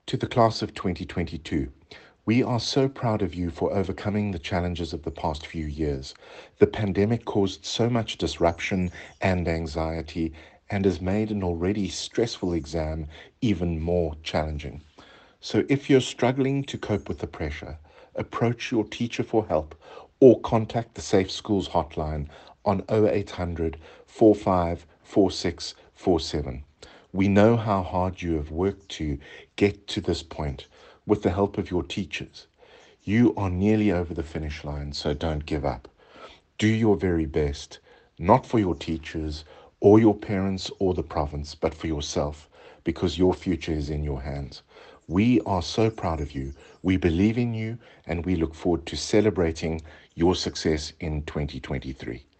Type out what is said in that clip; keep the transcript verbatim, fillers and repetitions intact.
To the class of twenty twenty-two, we are so proud of you for overcoming the challenges of the past few years. The pandemic caused so much disruption and anxiety and has made an already stressful exam even more challenging. So if you're struggling to cope with the pressure, approach your teacher for help or contact the Safe Schools hotline on oh eight hundred, four five four six four seven. We know how hard you have worked to get to this point with the help of your teachers. You are nearly over the finish line, so don't give up. Do your very best, not for your teachers or your parents or the province, but for yourself, because your future is in your hands. We are so proud of you. We believe in you, and we look forward to celebrating your success in twenty twenty-three.